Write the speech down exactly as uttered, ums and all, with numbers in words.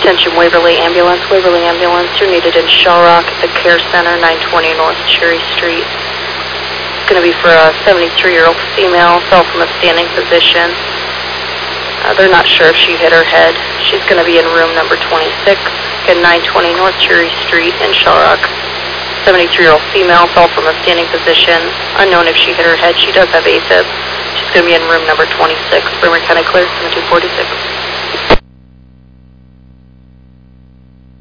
Attention Waverly Ambulance, Waverly Ambulance, you're needed in Shell Rock at the Care Center, nine twenty North Cherry Street. It's going to be for a seventy-three-year-old female, fell from a standing position. Uh, they're not sure if she hit her head. She's going to be in room number twenty-six, at nine twenty North Cherry Street in Shell Rock. seventy-three-year-old female fell from a standing position. Unknown if she hit her head. She does have AFib. She's going to be in room number twenty-six. Bremer County clear, seven two four six.